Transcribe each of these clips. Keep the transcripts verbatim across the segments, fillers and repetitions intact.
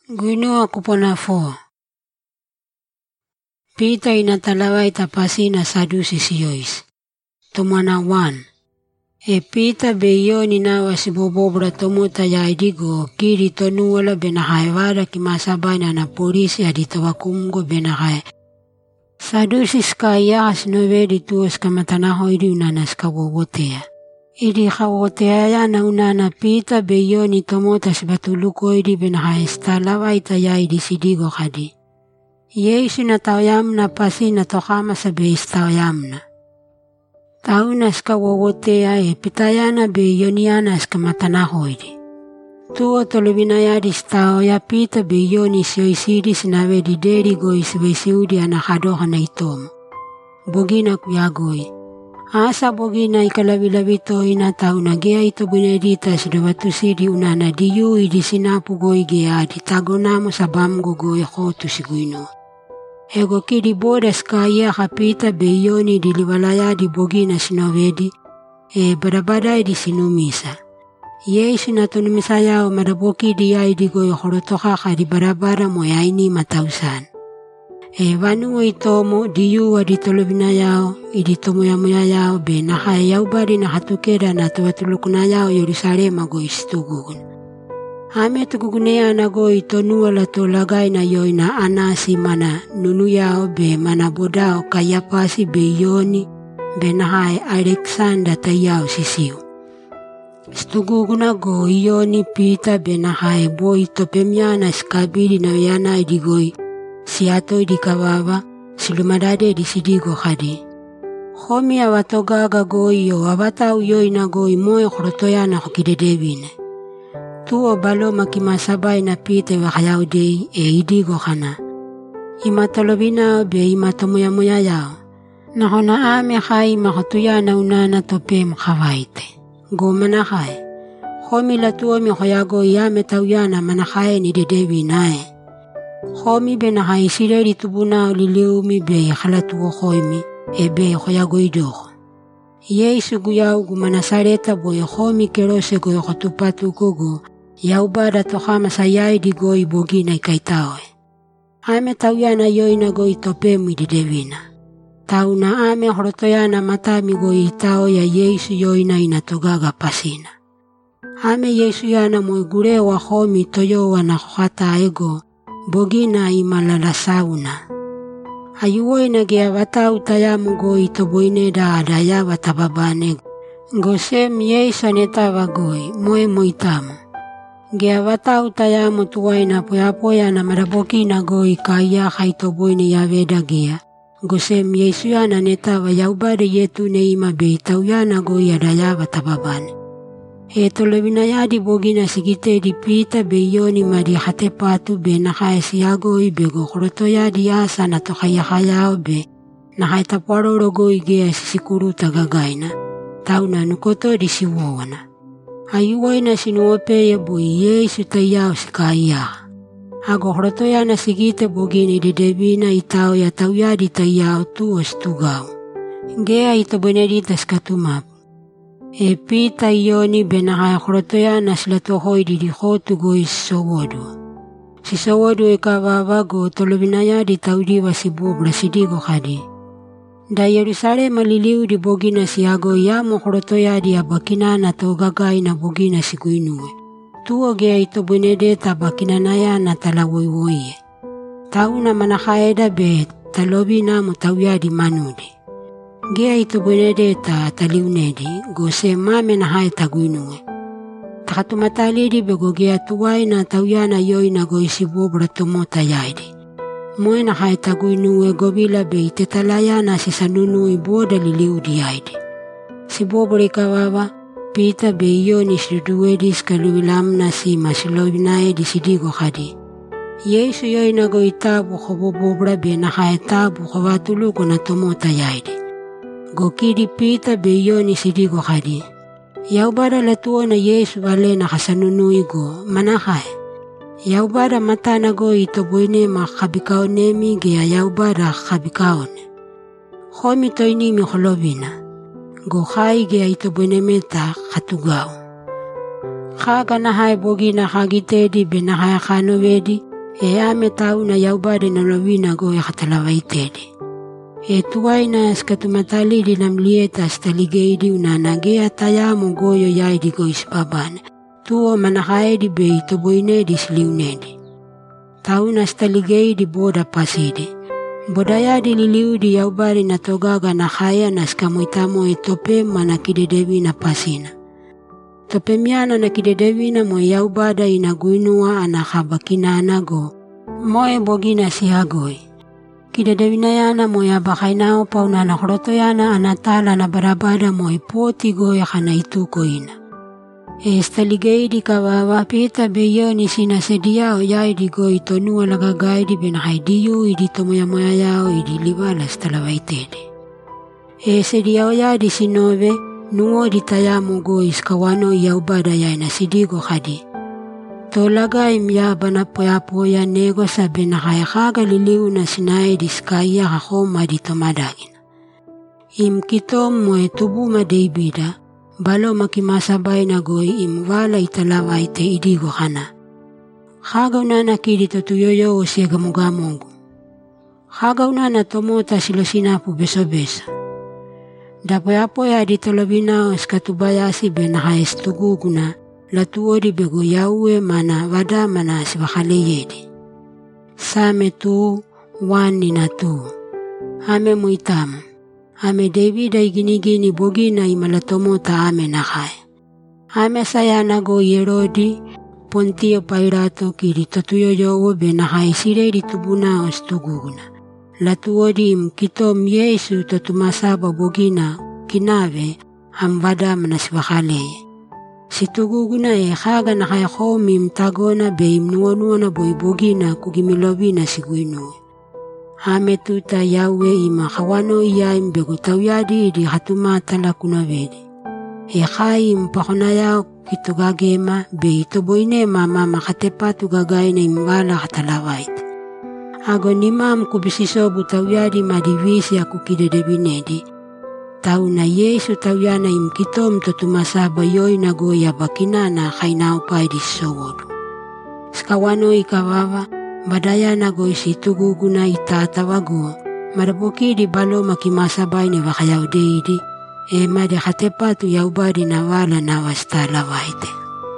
Guinua kuponafo. Pita inatalawai tapasina sadusi siyois. Tomana one. E pita beyoni nawa si bobobra tomuta ya idigo kiri tonuwala benahaewara kimasabana na polisi aditawakumgo benahae. Sadusi skaya hasnovedi tuos kamatanaho idi unanas kawowotea. Idi kawotea ya na unana pita beyoni tomuta sibatuluko idi benahae stalawa itaya idi sidigo kadi. Yesu na tawyamna pasi na tokama sabe istawyamna. Tauna ska wowotea e pitayana be yoniana ska matanahoidi. Tuo tolubinayadi stao ya pita be yoni sioisidi sinawe di deri goi siwesiudi anahadoha na itomo. Bogina kuyagoi. Asa bogina ikalabilabito ina tauna gea ito bunedita sidawatusidi unana diyu idi sinapu goi gea di tagonamo sabamgo goi khotu siguino. Ego kidi boda skaya kapita beyoni di liwalaya di bogina sinovedi, e barabada di sinumisa. Yesu na tunumisaya o maraboki di ya di goy horotoka ka di barabara mo ya ini matausan. E vanu itomo di yuwa di tolobinayao, idi tomo ya moyayao be na hayao bari na hatukeda na tuwatulukunayao Yerusalema go istugugun. Ame tukugunea na go itonua la to lagay na yoy na anasi mana nunuyao be mana bodao kayapasi be yoni be nahay Alexander tayao sisiu. Stuguguna go yoni pita be nahay boy topemyana skabiri na yana idigoy siato idikababa silumadade disidigo kadi. Homi awatogaga go yo abatau yoy na go moy khrotoyana hokidedebine. Tuo balo makimasabay na pite wakayao dey e idigo kana. Imatolobina be imatomuyamuya yao. Nahona ame khai makotuya na unana tope mkawaite. Go manakay. Homi la tuo mi hoyago yame tauyana manakay ni dedebi nae. Homi be nahay sireri tubuna uliliumi be khalatuo hoimi e be hoyago idoko. Yesu guyao gumanasareta boy homi kerose go khotupatu gogo. Yaubara tohama sayai di goi bogina ikaitaoe. Ame tauyana yoina goi topemu ididewina. Tauna ame horotoyana matami goi itao ya Yesu yoina inatogaga pasina. Ame Yesu yana moigure wa homi toyowa na khata ego bogina imalalasauna. Ayuoina gea watau tayamu goi toboine da adaya watababane. Gosem Yesu anetawa goi moe moitamu. Gea watau tayamu tuwaina poya-poya na maraboki na goi kaya kaito boine ya veda gea. Gosem Yesu yana netawa yaubade yetu neima be tauyana goi adaya watababane. E tolebina yadi bogina sigite di pita be yoni madi hatepatu be nakai siyagoi be go khroto yadi asa na tokaya-kayao be nakai taparoro goi gea sisikuru tagagaina. Tauna nukoto di siwowana. Ayuway na sinuope ya boy Yesu tayao sikaya. Ago khrotoya na sigite bogini di debina itao ya tauya di tayao tuos tugao. Gea ito beneditas katumap. E pita yoni benahaya khrotoya na silatohoy di di khotu goy sisowodu. Sisowodu ikababa go tolobinaya di taudiwa sibubra sidigo kadi. Da Yerusalema liliu di bogina siago ya mokhrotoya di abakina na togagay na bogina siguinue. Tuo gea ito bunedeta bakina na ya na talawoywoye. Tauna manakaeda be talobi na mutawya di manudi. Gea ito bunedeta taliunedi gose mame na hai taguinue. Takatumatali di bego gea tuway na tawya na yoy na go isibobra tomota yaidi. Moe na hai taguinue gobila be itetalaya na sisanunui boda liliu di yaidi. Si bobri kawawa, pita be yoni siduedis kaluilam na si masilobinae di sidigo kadi. Yesu yoy na go itabu khobobobra be na hai tabu khawatuluko na tomota yaidi. Gokidi pita be yoni sidigo kadi. Yaubara latuo na Yesu wale na kasanunui go manakay. Yaubara matana go ito boine makabikao nemi gea yaubara kabikaone. Homi toini mi holobina. Go khai gea ito boine meta katugao. Kaga na hai bogi na kagitedi be na hai kanovedi E ame tauna yaubada na lawina go e katalawaitedi. E tuwaina skatumatalidi namlieta staligeidi unanagea tayamu goyo yaidi go ispabane. Tuo manakaedi bei toboinedi sliunedi. Tauna staligeidi boda pasidi. Bodayadi liliudi yaubari na togaga na kaya na skamuitamo e tope mana kidedewi na pasina. Tope miana na kidedewi na mo yaubada inaguinua anakabakina anago. Moe bogina sihagoi. Kidedewi na yana mo yabakainao pa unanakroto yana anatala na barabada mo ipoti goya kana ituko ina. E staligeidi kawawa pita beyoni sinasedia o yaidi go itonua lagagaidi benahaidiyu idi tomoya moya yao idi liwala stalawaitedi. E sedia o yaidi sinove nuo di tayamu go iskawano yaubada yaina sidigo khadi. Tolaga imya bana poya poya nego sa benahayakaga liliu na sinaidi skaya kakoma di tomadagina. Imkitom mo etubu madeibida. Balo makimasabay na goy imwala italawa ite idigo kana. Khagaw na nakidito tuyoyo o siya gamugamongo. Khagaw na natomota silo sinapu beso-besa. Dapoy-apoy adito labina o skatubayasi benahayestuguguna latuo di bego yawe mana wada mana sibakaleyedi. Same tu wani na tu. Ame muitamu. Ame David ay ginigini bogina imalatomo ta ame nakay. Ame sayana go Yerodi, Pontio Pairato kiri totuyoyo benakay sire ritubuna o stuguguna. Latuodi im kitom Yesu totumasaba bogina kinave ambada manasbakaleye. Situguguna e kaga nakaykom im tagona be im nuwa-nuwa na boy bogina kugimilobi na siguinu. Ame tuta yawe ima kawano iya imbego tawyadi di hatuma tala kunavedi. E kai impakonaya kitugagema be itoboine mama makatepa tugagayna imbala katalawait. Ago ni mam kubisisobu tawyadi madivisi aku kidedebinedi. Tau na Yesu tawyana imkitom totumasaba yoy na goya bakinana kainao pay disowodu. Skawano ikawawa. Badaya na go isituguguna itatawago, marabuki di balo makimasabay ni wakayaw deidi, e madakatepatu yaubadi na wala na wastalawaite.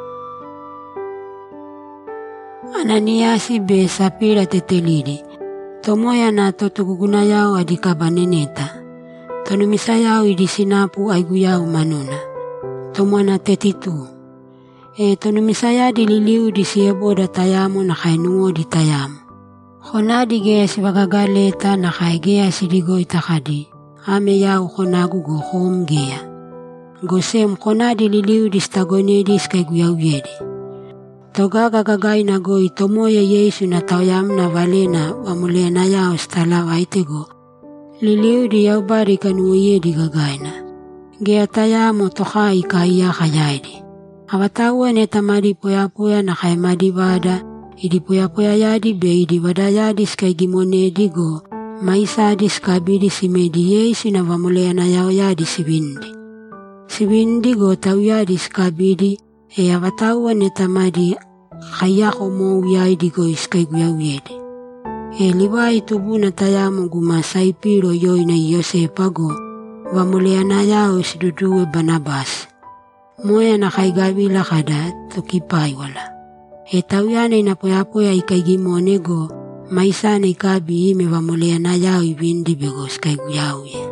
Ananiasi be sapira tetelidi, tomoya na totugugunayaw adikabaneneta, tonumisayaw idisinapu ay guyaw manuna, tomo na tetitu. E tonumisaya dililiu di siyebo da tayamo na kainuo di tayamo. Kona di gea si wagagaleta na kaigea si digo itakadi. Ame yao konagu go home gea. Gosem kona dililiu di stagonedi skay guyawiyedi. Toga gagagay na go itomoya Yesu na tayam na valena wamulea na yao stalawa itego. Liliu di yaubari kanuye di gagayna. Gea tayamo toka ikaiya kayaydi. Awatawa ne tamadi poya-poya na kay madibada, idi poya-poya yadi be idi wada yadi skay gimonedi go, maisa di skabidi si medi Yesu na wamulea na yao yadi si bindi. Si bindi go tau yadi skabidi, e awatawa ne tamadi kaya ko mo yadi go iskay guyawiyedi. E liwa itubu na tayamo gumasay piro yoy na Yosepa go, wamulea na yao si duduwe Barnabas. Moya na kay gawila kada tukipay wala. E tawyanay na poya-poya ikay gimonego, maisa na ikabi me wamulea na yao ibindi begos kay guyawi.